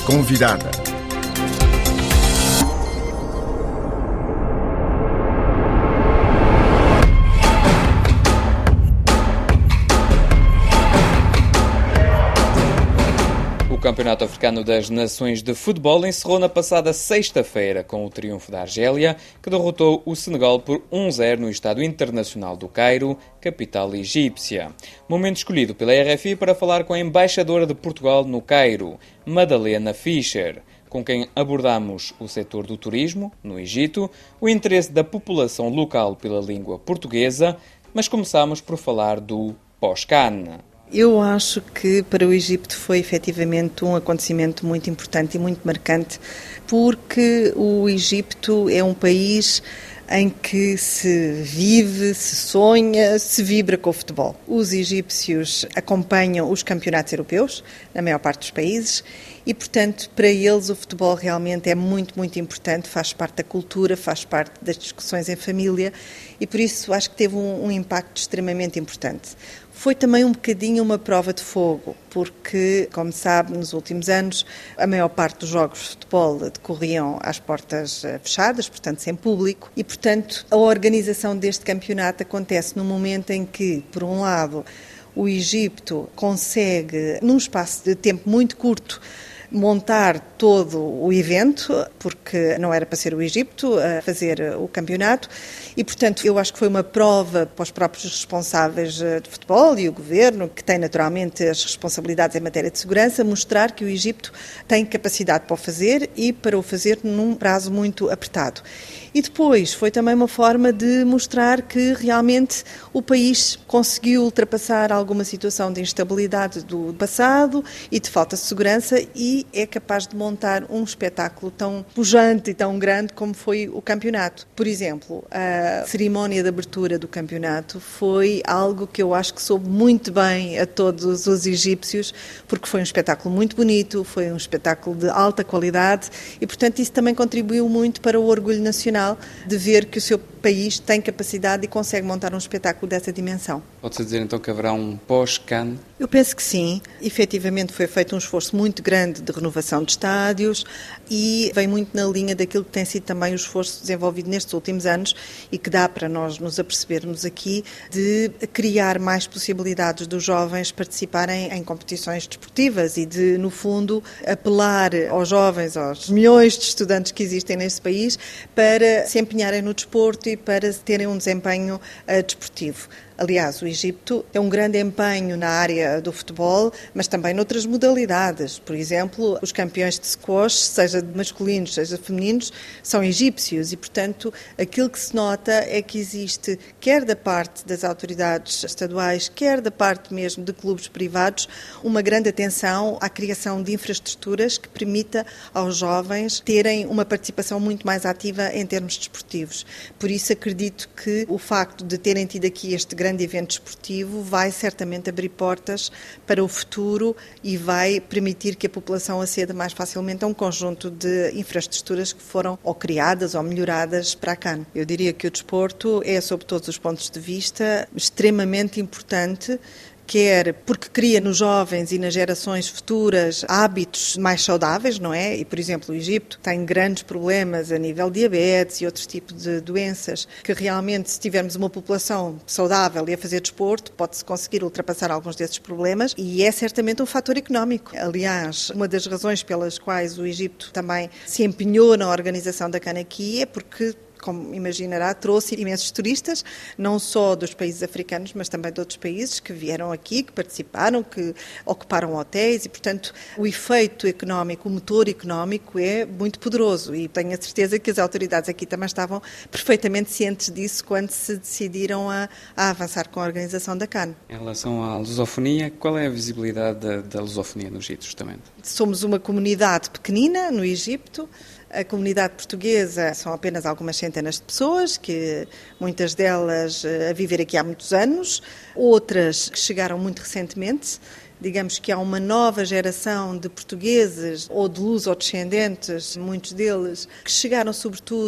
convidada. O Campeonato Africano das Nações de Futebol encerrou na passada sexta-feira com o triunfo da Argélia, que derrotou o Senegal por 1-0 no Estádio Internacional do Cairo, capital egípcia. Momento escolhido pela RFI para falar com a embaixadora de Portugal no Cairo, Madalena Fischer, com quem abordamos o setor do turismo, no Egito, o interesse da população local pela língua portuguesa, mas começamos por falar do pós-CAN. Eu acho que para o Egito foi efetivamente um acontecimento muito importante e muito marcante, porque o Egito é um país em que se vive, se sonha, se vibra com o futebol. Os egípcios acompanham os campeonatos europeus, na maior parte dos países, e, portanto, para eles o futebol realmente é muito, muito importante, faz parte da cultura, faz parte das discussões em família, e por isso acho que teve um impacto extremamente importante. Foi também um bocadinho uma prova de fogo, porque, como sabe, nos últimos anos, a maior parte dos jogos de futebol decorriam às portas fechadas, portanto, sem público, e, portanto, a organização deste campeonato acontece num momento em que, por um lado, o Egito consegue, num espaço de tempo muito curto, montar todo o evento, porque não era para ser o Egito a fazer o campeonato, e, portanto, eu acho que foi uma prova para os próprios responsáveis de futebol e o governo, que tem naturalmente as responsabilidades em matéria de segurança, mostrar que o Egito tem capacidade para o fazer e para o fazer num prazo muito apertado. E depois foi também uma forma de mostrar que realmente o país conseguiu ultrapassar alguma situação de instabilidade do passado e de falta de segurança e é capaz de montar um espetáculo tão pujante e tão grande como foi o campeonato. Por exemplo, a cerimónia de abertura do campeonato foi algo que eu acho que soube muito bem a todos os egípcios, porque foi um espetáculo muito bonito, foi um espetáculo de alta qualidade e, portanto, isso também contribuiu muito para o orgulho nacional de ver que o seu país tem capacidade e consegue montar um espetáculo dessa dimensão. Pode-se dizer então que haverá um pós-CAN? Eu penso que sim. Efetivamente foi feito um esforço muito grande de renovação de estádios e vem muito na linha daquilo que tem sido também o esforço desenvolvido nestes últimos anos e que dá para nós nos apercebermos aqui de criar mais possibilidades dos jovens participarem em competições desportivas e de, no fundo, apelar aos jovens, aos milhões de estudantes que existem neste país para se empenharem no desporto e para terem um desempenho desportivo. Aliás, o Egito tem um grande empenho na área do futebol, mas também noutras modalidades. Por exemplo, os campeões de squash, seja masculinos, seja femininos, são egípcios e, portanto, aquilo que se nota é que existe, quer da parte das autoridades estaduais, quer da parte mesmo de clubes privados, uma grande atenção à criação de infraestruturas que permita aos jovens terem uma participação muito mais ativa em termos desportivos. Por isso, acredito que o facto de terem tido aqui este grande evento desportivo vai certamente abrir portas para o futuro e vai permitir que a população aceda mais facilmente a um conjunto de infraestruturas que foram ou criadas ou melhoradas para a CAN. Eu diria que o desporto é, sob todos os pontos de vista, extremamente importante, quer porque cria nos jovens e nas gerações futuras hábitos mais saudáveis, não é? E, por exemplo, o Egito tem grandes problemas a nível de diabetes e outros tipos de doenças, que realmente, se tivermos uma população saudável e a fazer desporto, pode-se conseguir ultrapassar alguns desses problemas e é certamente um fator económico. Aliás, uma das razões pelas quais o Egito também se empenhou na organização da CAN aqui é porque, como imaginará, trouxe imensos turistas, não só dos países africanos, mas também de outros países que vieram aqui, que participaram, que ocuparam hotéis e, portanto, o efeito económico, o motor económico é muito poderoso e tenho a certeza que as autoridades aqui também estavam perfeitamente cientes disso quando se decidiram a avançar com a organização da CAN. Em relação à lusofonia, qual é a visibilidade da lusofonia no Egito, justamente? Somos uma comunidade pequenina no Egito. A comunidade portuguesa são apenas algumas centenas de pessoas, que muitas delas a viver aqui há muitos anos, outras que chegaram muito recentemente. Digamos que há uma nova geração de portugueses ou de luso-descendentes, muitos deles, que chegaram sobretudo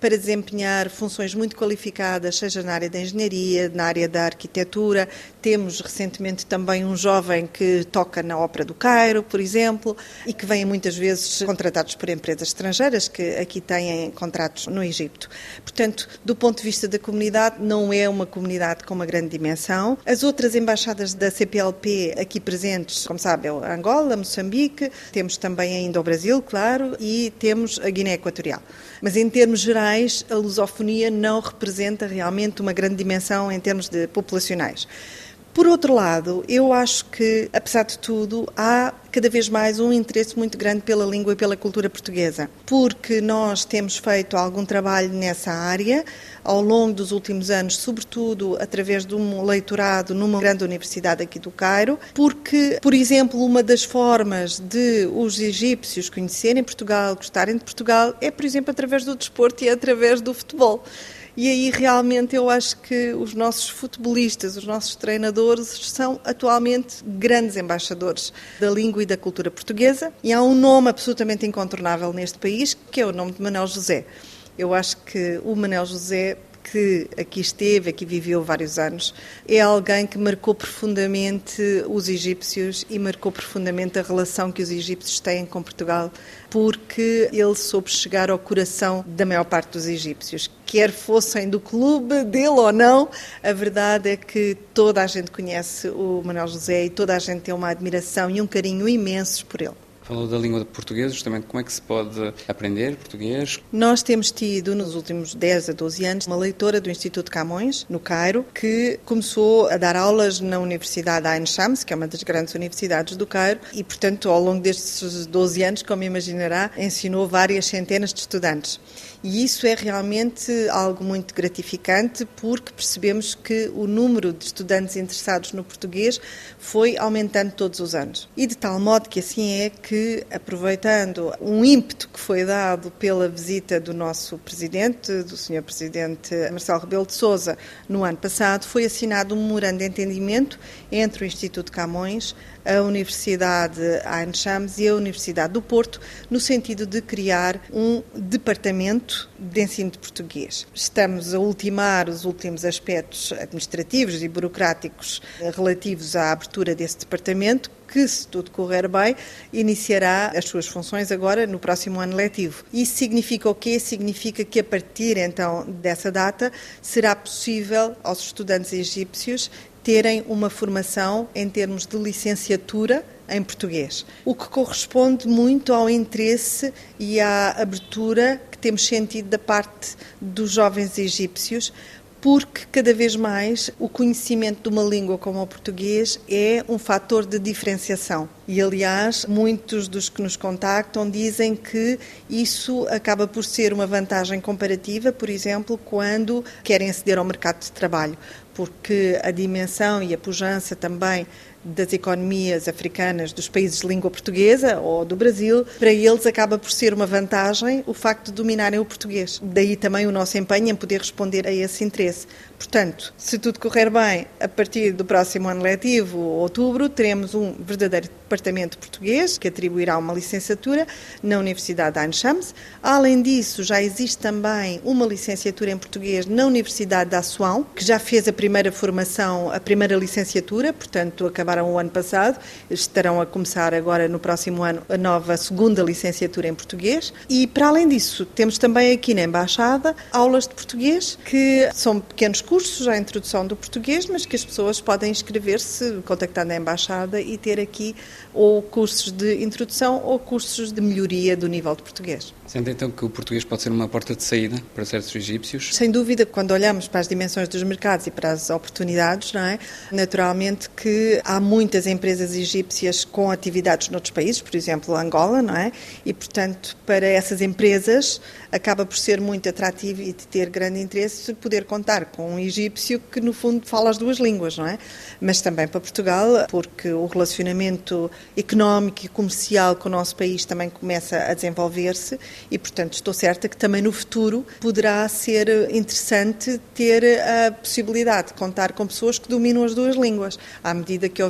para desempenhar funções muito qualificadas, seja na área da engenharia, na área da arquitetura. Temos recentemente também um jovem que toca na Ópera do Cairo, por exemplo, e que vêm muitas vezes contratados por empresas estrangeiras que aqui têm contratos no Egito. Portanto, do ponto de vista da comunidade, não é uma comunidade com uma grande dimensão. As outras embaixadas da CPLP aqui presentes, como sabe, é Angola, Moçambique, temos também ainda o Brasil, claro, e temos a Guiné Equatorial. Mas em termos gerais, a lusofonia não representa realmente uma grande dimensão em termos de populacionais. Por outro lado, eu acho que, apesar de tudo, há cada vez mais um interesse muito grande pela língua e pela cultura portuguesa, porque nós temos feito algum trabalho nessa área ao longo dos últimos anos, sobretudo através de um leitorado numa grande universidade aqui do Cairo, porque, por exemplo, uma das formas de os egípcios conhecerem Portugal, gostarem de Portugal, é, por exemplo, através do desporto e através do futebol. E aí realmente eu acho que os nossos futebolistas, os nossos treinadores são atualmente grandes embaixadores da língua e da cultura portuguesa, e há um nome absolutamente incontornável neste país, que é o nome de Manuel José. Eu acho que o Manuel José, que aqui esteve, aqui viveu vários anos, é alguém que marcou profundamente os egípcios e marcou profundamente a relação que os egípcios têm com Portugal, porque ele soube chegar ao coração da maior parte dos egípcios. Quer fossem do clube dele ou não, a verdade é que toda a gente conhece o Manuel José e toda a gente tem uma admiração e um carinho imensos por ele. Falou da língua portuguesa, justamente como é que se pode aprender português? Nós temos tido, nos últimos 10 a 12 anos, uma leitora do Instituto Camões, no Cairo, que começou a dar aulas na Universidade Ain Shams, que é uma das grandes universidades do Cairo, e, portanto, ao longo destes 12 anos, como imaginará, ensinou várias centenas de estudantes. E isso é realmente algo muito gratificante, porque percebemos que o número de estudantes interessados no português foi aumentando todos os anos. E de tal modo que assim é que, aproveitando um ímpeto que foi dado pela visita do nosso Presidente, do Sr. Presidente Marcelo Rebelo de Sousa, no ano passado, foi assinado um memorando de entendimento entre o Instituto Camões, a Universidade Ain Shams e a Universidade do Porto, no sentido de criar um departamento de ensino de português. Estamos a ultimar os últimos aspectos administrativos e burocráticos relativos à abertura desse departamento, que, se tudo correr bem, iniciará as suas funções agora no próximo ano letivo. Isso significa o quê? Significa que a partir então dessa data será possível aos estudantes egípcios terem uma formação em termos de licenciatura em português, o que corresponde muito ao interesse e à abertura que temos sentido da parte dos jovens egípcios, porque cada vez mais o conhecimento de uma língua como o português é um fator de diferenciação. E, aliás, muitos dos que nos contactam dizem que isso acaba por ser uma vantagem comparativa, por exemplo, quando querem aceder ao mercado de trabalho, porque a dimensão e a pujança também das economias africanas dos países de língua portuguesa ou do Brasil, para eles acaba por ser uma vantagem o facto de dominarem o português. Daí também o nosso empenho em poder responder a esse interesse. Portanto, se tudo correr bem, a partir do próximo ano letivo, outubro, teremos um verdadeiro departamento português que atribuirá uma licenciatura na Universidade Ain Shams. Além disso, já existe também uma licenciatura em português na Universidade de Assuão, que já fez a primeira formação, a primeira licenciatura, portanto, acabaram o ano passado, estarão a começar agora no próximo ano a nova segunda licenciatura em português. E, para além disso, temos também aqui na Embaixada aulas de português, que são pequenos cursos à introdução do português, mas que as pessoas podem inscrever-se, contactando a Embaixada e ter aqui ou cursos de introdução ou cursos de melhoria do nível de português. Sente então que o português pode ser uma porta de saída para certos egípcios? Sem dúvida, quando olhamos para as dimensões dos mercados e para as oportunidades, não é? Naturalmente que há muitas empresas egípcias com atividades noutros países, por exemplo, Angola, não é? E, portanto, para essas empresas acaba por ser muito atrativo e de ter grande interesse poder contar com um egípcio que, no fundo, fala as duas línguas, não é? Mas também para Portugal, porque o relacionamento económico e comercial com o nosso país também começa a desenvolver-se e, portanto, estou certa que também no futuro poderá ser interessante ter a possibilidade de contar com pessoas que dominam as duas línguas, à medida que houver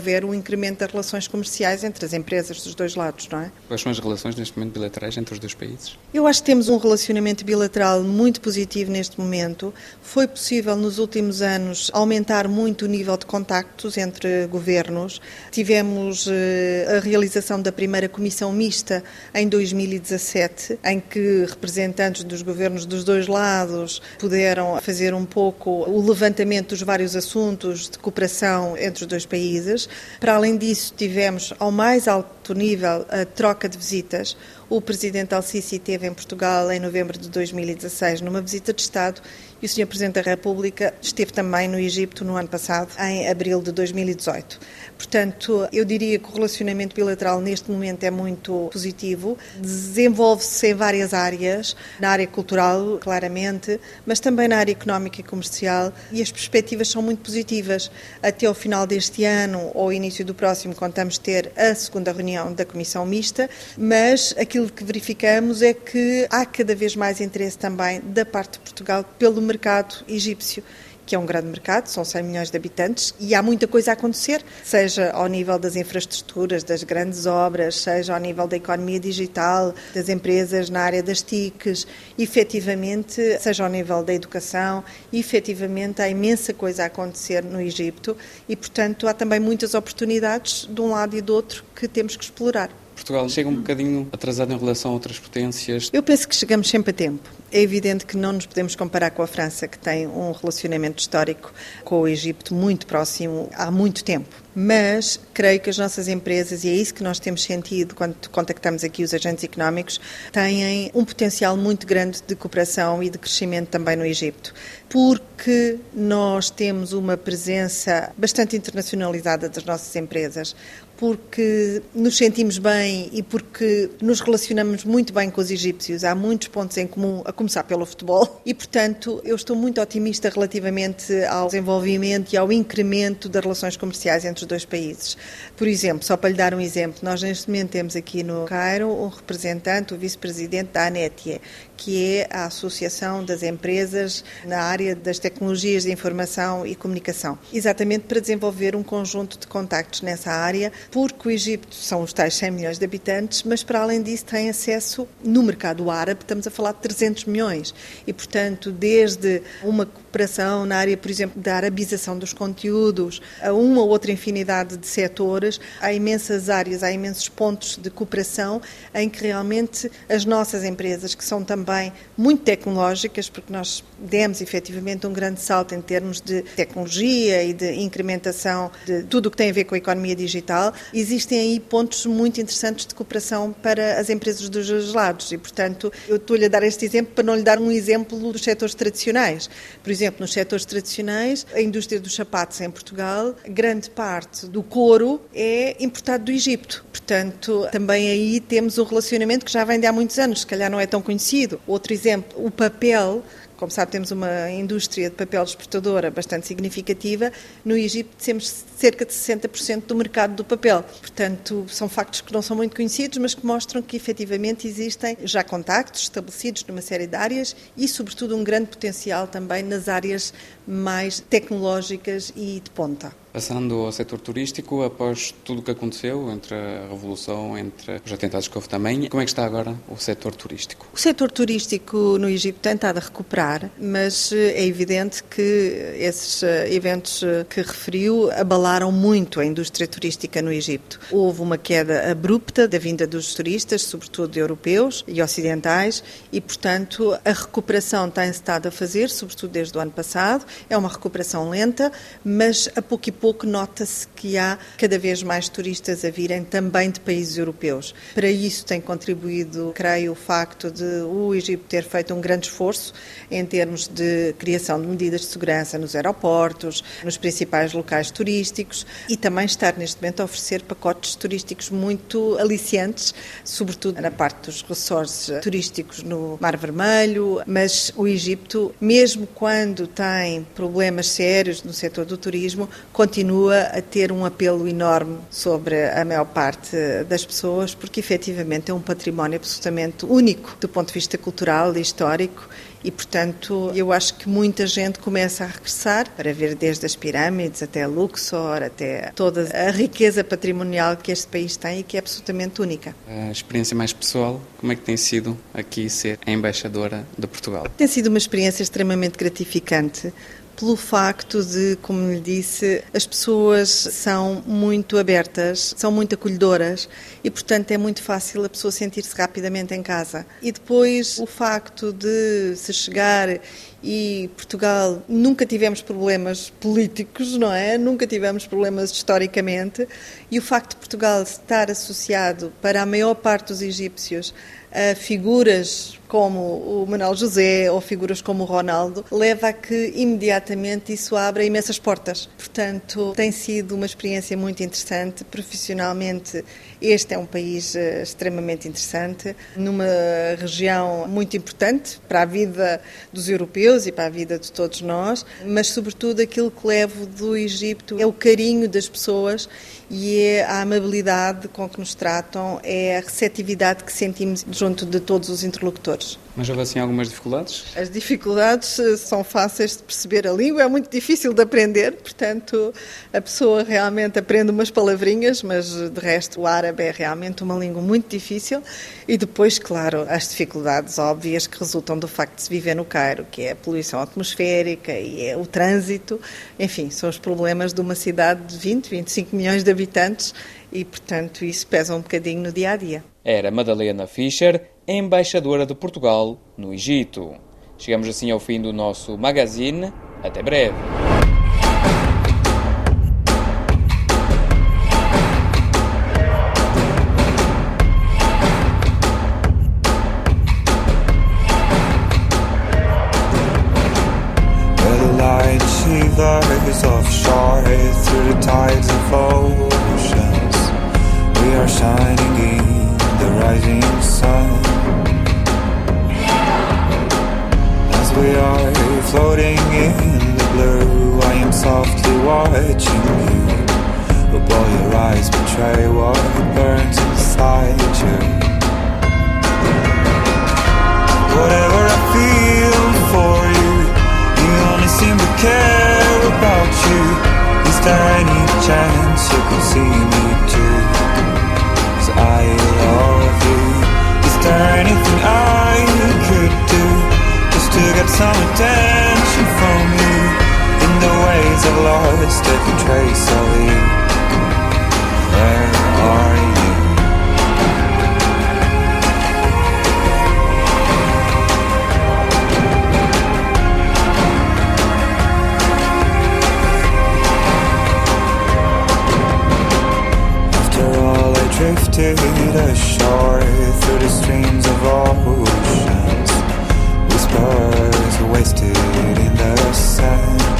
houver um incremento das relações comerciais entre as empresas dos dois lados, não é? Quais são as relações neste momento bilaterais entre os dois países? Eu acho que temos um relacionamento bilateral muito positivo neste momento. Foi possível nos últimos anos aumentar muito o nível de contactos entre governos. Tivemos a realização da primeira comissão mista em 2017, em que representantes dos governos dos dois lados puderam fazer um pouco o levantamento dos vários assuntos de cooperação entre os dois países. Para além disso, tivemos ao mais alto nível a troca de visitas. O presidente Al-Sisi esteve em Portugal em novembro de 2016 numa visita de Estado e o Sr. Presidente da República esteve também no Egito no ano passado, em abril de 2018. Portanto, eu diria que o relacionamento bilateral neste momento é muito positivo, desenvolve-se em várias áreas, na área cultural, claramente, mas também na área económica e comercial, e as perspectivas são muito positivas. Até ao final deste ano ou início do próximo contamos ter a segunda reunião da Comissão Mista, mas aquilo que verificamos é que há cada vez mais interesse também da parte de Portugal pelo mercado egípcio, que é um grande mercado, são 100 milhões de habitantes e há muita coisa a acontecer, seja ao nível das infraestruturas, das grandes obras, seja ao nível da economia digital, das empresas na área das TICs, efetivamente, seja ao nível da educação, efetivamente há imensa coisa a acontecer no Egito e, portanto, há também muitas oportunidades de um lado e do outro que temos que explorar. Portugal chega um bocadinho atrasado em relação a outras potências. Eu penso que chegamos sempre a tempo. É evidente que não nos podemos comparar com a França, que tem um relacionamento histórico com o Egito muito próximo há muito tempo. Mas creio que as nossas empresas, e é isso que nós temos sentido quando contactamos aqui os agentes económicos, têm um potencial muito grande de cooperação e de crescimento também no Egito. Porque nós temos uma presença bastante internacionalizada das nossas empresas, porque nos sentimos bem e porque nos relacionamos muito bem com os egípcios. Há muitos pontos em comum, a começar pelo futebol. E, portanto, eu estou muito otimista relativamente ao desenvolvimento e ao incremento das relações comerciais entre os dois países. Por exemplo, só para lhe dar um exemplo, nós neste momento temos aqui no Cairo um representante, o vice-presidente da ANETIE, que é a Associação das Empresas na área das tecnologias de informação e comunicação, exatamente para desenvolver um conjunto de contactos nessa área, porque o Egito são os tais 100 milhões de habitantes, mas para além disso tem acesso no mercado árabe, estamos a falar de 300 milhões, e portanto desde uma cooperação na área, por exemplo, da arabização dos conteúdos, a uma ou outra infinidade de setores, há imensas áreas, há imensos pontos de cooperação em que realmente as nossas empresas, que são também muito tecnológicas, porque nós demos efetivamente um grande salto em termos de tecnologia e de incrementação de tudo o que tem a ver com a economia digital, existem aí pontos muito interessantes de cooperação para as empresas dos dois lados e, portanto, eu estou-lhe a dar este exemplo para não lhe dar um exemplo dos setores tradicionais. Por exemplo, nos setores tradicionais, a indústria dos sapatos em Portugal, grande parte do couro é importado do Egito. Portanto, também aí temos um relacionamento que já vem de há muitos anos, se calhar não é tão conhecido. Outro exemplo, o papel. Como sabe, temos uma indústria de papel exportadora bastante significativa. No Egito temos cerca de 60% do mercado do papel. Portanto, são factos que não são muito conhecidos, mas que mostram que efetivamente existem já contactos estabelecidos numa série de áreas e, sobretudo, um grande potencial também nas áreas mais tecnológicas e de ponta. Passando ao setor turístico, após tudo o que aconteceu, entre a revolução, entre os atentados que houve também, como é que está agora o setor turístico? O setor turístico no Egito tem estado a recuperar, mas é evidente que esses eventos que referiu abalaram muito a indústria turística no Egito. Houve uma queda abrupta da vinda dos turistas, sobretudo europeus e ocidentais, e, portanto, a recuperação tem-se estado a fazer, sobretudo desde o ano passado. É uma recuperação lenta, mas a pouco e pouco nota-se que há cada vez mais turistas a virem também de países europeus. Para isso tem contribuído, creio, o facto de o Egito ter feito um grande esforço em termos de criação de medidas de segurança nos aeroportos, nos principais locais turísticos e também estar neste momento a oferecer pacotes turísticos muito aliciantes, sobretudo na parte dos resorts turísticos no Mar Vermelho, mas o Egito, mesmo quando tem problemas sérios no setor do turismo, continua continua a ter um apelo enorme sobre a maior parte das pessoas, porque efetivamente é um património absolutamente único do ponto de vista cultural e histórico. E, portanto, eu acho que muita gente começa a regressar para ver desde as pirâmides até Luxor, até toda a riqueza patrimonial que este país tem e que é absolutamente única. A experiência mais pessoal, como é que tem sido aqui ser a embaixadora de Portugal? Tem sido uma experiência extremamente gratificante, pelo facto de, como lhe disse, as pessoas são muito abertas, são muito acolhedoras e, portanto, é muito fácil a pessoa sentir-se rapidamente em casa. E depois o facto de se chegar e Portugal, nunca tivemos problemas políticos, não é? Nunca tivemos problemas historicamente, e o facto de Portugal estar associado para a maior parte dos egípcios a figuras como o Manuel José ou figuras como o Ronaldo, leva a que imediatamente isso abra imensas portas. Portanto, tem sido uma experiência muito interessante. Profissionalmente, este é um país extremamente interessante, numa região muito importante para a vida dos europeus e para a vida de todos nós, mas sobretudo aquilo que levo do Egito é o carinho das pessoas e é a amabilidade com que nos tratam, é a receptividade que sentimos junto de todos os interlocutores. Mas houve assim algumas dificuldades? As dificuldades são fáceis de perceber a língua, é muito difícil de aprender, portanto a pessoa realmente aprende umas palavrinhas, mas de resto o árabe é realmente uma língua muito difícil. E depois, claro, as dificuldades óbvias que resultam do facto de se viver no Cairo, que é a poluição atmosférica e é o trânsito, enfim, são os problemas de uma cidade de 20, 25 milhões de habitantes e, portanto, isso pesa um bocadinho no dia-a-dia. Era Madalena Fischer, embaixadora de Portugal no Egito. Chegamos assim ao fim do nosso magazine. Até breve. Offshore through the tides of oceans, we are shining in the rising sun. As we are floating in the blue, I am softly watching you. But boy, your eyes betray what burns inside you. Whatever I feel for you, you only seem to care about you. Is there any chance you could see me too? 'Cause I love you. Is there anything I could do just to get some attention from you? In the ways I've lost every trace of you. Where are you? Drifted ashore through the streams of oceans, whispers wasted in the sand.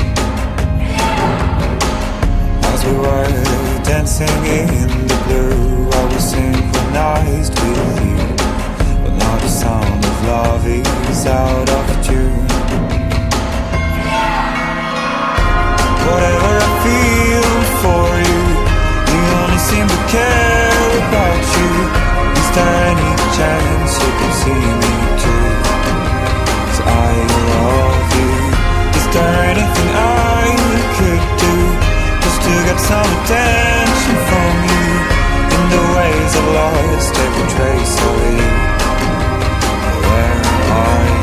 As we were dancing in the blue, I was synchronized with you, but now the sound of love is out of tune. Whatever I feel for you, you only seem to care about you. Is there any chance you can see me too? 'Cause I love you. Is there anything I could do just to get some attention from you? In the ways I've lost every trace of you. Where are you?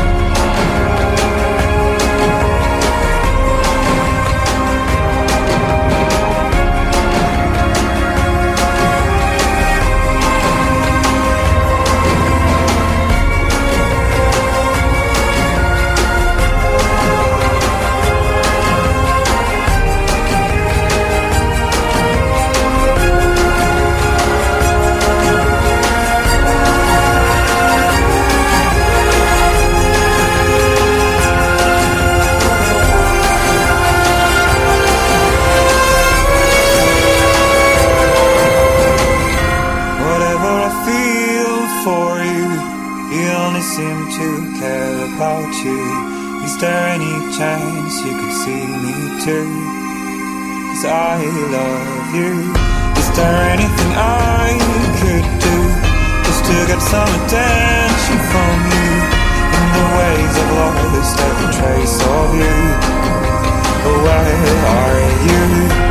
Seem to care about you. Is there any chance you could see me too? 'cause I love you. Is there anything I could do just to get some attention from you? In the ways I've lost every trace of you. But where are you?